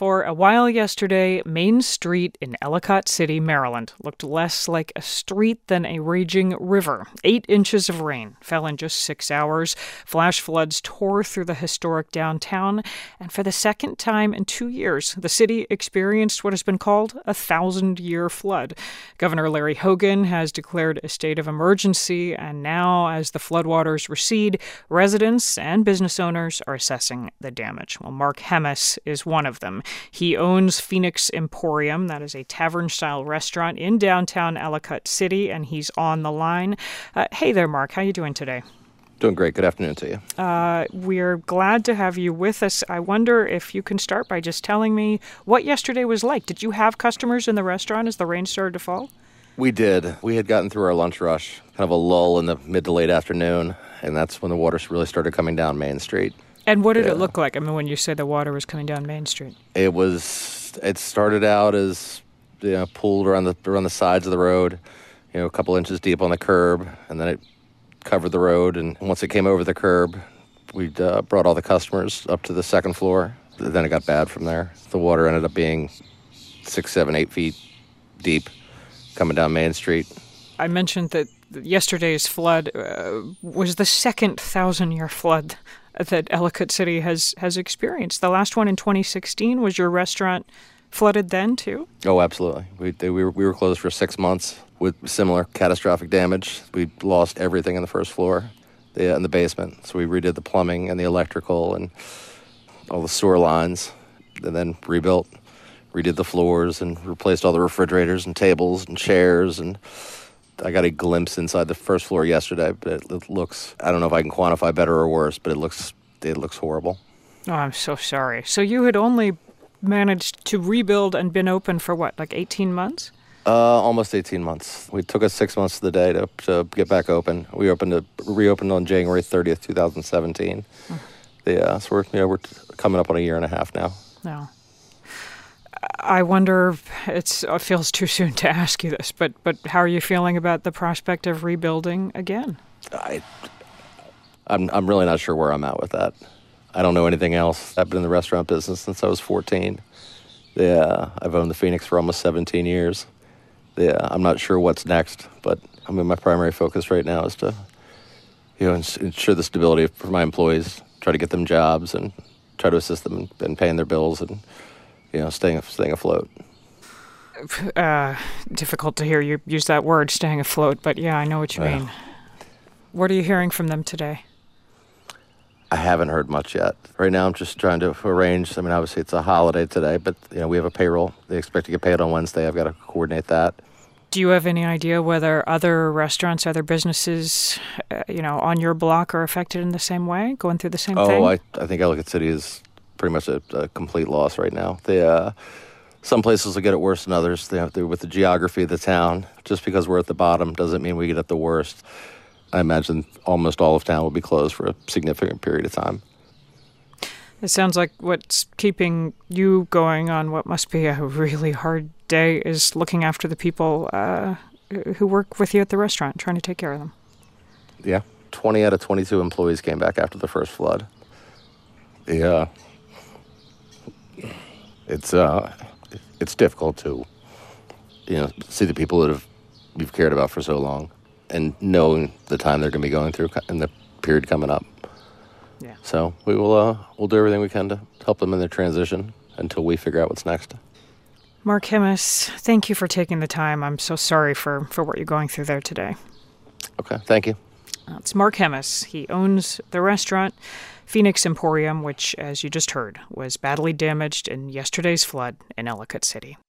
For a while yesterday, Main Street in Ellicott City, Maryland, looked less like a street than a raging river. 8 inches of rain fell in just 6 hours. Flash floods tore through the historic downtown. And for the second time in 2 years, the city experienced what has been called a 1,000-year flood. Governor Larry Hogan has declared a state of emergency. And now, as the floodwaters recede, residents and business owners are assessing the damage. Well, Mark Hemis is one of them. He owns Phoenix Emporium. That is a tavern-style restaurant in downtown Ellicott City, and he's on the line. Hey there, Mark. How are you doing today? Doing great. Good afternoon to you. We're glad to have you with us. I wonder if you can start by just telling me what yesterday was like. Did you have customers in the restaurant as the rain started to fall? We did. We had gotten through our lunch rush, kind of a lull in the mid to late afternoon, and that's when the water really started coming down Main Street. And what did it look like? I mean, when you said the water was coming down Main Street? It started out as, pooled around the sides of the road, a couple inches deep on the curb, and then it covered the road. And once it came over the curb, we brought all the customers up to the second floor. Then it got bad from there. The water ended up being 6, 7, 8 feet deep coming down Main Street. I mentioned that yesterday's flood was the second 1,000-year flood that Ellicott City has experienced. The last one in 2016. Was your restaurant flooded then too? Oh, absolutely. We were closed for 6 months with similar catastrophic damage. We lost everything on the first floor, in the basement. So we redid the plumbing and the electrical and all the sewer lines, and then redid the floors and replaced all the refrigerators and tables and chairs. And I got a glimpse inside the first floor yesterday, but it looks, I don't know if I can quantify better or worse, but it looks horrible. Oh, I'm so sorry. So you had only managed to rebuild and been open for what, like 18 months? Almost 18 months. We took us 6 months to the day to get back open. We reopened on January 30th, 2017. Yeah, so we're coming up on a year and a half now. No. I wonder, it feels too soon to ask you this, but how are you feeling about the prospect of rebuilding again? I'm really not sure where I'm at with that. I don't know anything else. I've been in the restaurant business since I was 14. Yeah, I've owned the Phoenix for almost 17 years. Yeah, I'm not sure what's next, but my primary focus right now is to, ensure the stability for my employees, try to get them jobs, and try to assist them in paying their bills and staying afloat. Difficult to hear you use that word, staying afloat, but yeah, I know what you mean. What are you hearing from them today? I haven't heard much yet. Right now, I'm just trying to arrange. Obviously, it's a holiday today, but we have a payroll. They expect to get paid on Wednesday. I've got to coordinate that. Do you have any idea whether other restaurants, other businesses, on your block are affected in the same way, going through the same thing? I think Ellicott City is pretty much a complete loss right now. Some places will get it worse than others. With the geography of the town, just because we're at the bottom doesn't mean we get at the worst. I imagine almost all of town will be closed for a significant period of time. It sounds like what's keeping you going on what must be a really hard day is looking after the people who work with you at the restaurant, trying to take care of them. Yeah. 20 out of 22 employees came back after the first flood. Yeah. It's difficult to, see the people that you've cared about for so long and knowing the time they're going to be going through in the period coming up. Yeah. So we'll do everything we can to help them in their transition until we figure out what's next. Mark Hemis, thank you for taking the time. I'm so sorry for what you're going through there today. Okay, thank you. It's Mark Hemis. He owns the restaurant Phoenix Emporium, which, as you just heard, was badly damaged in yesterday's flood in Ellicott City.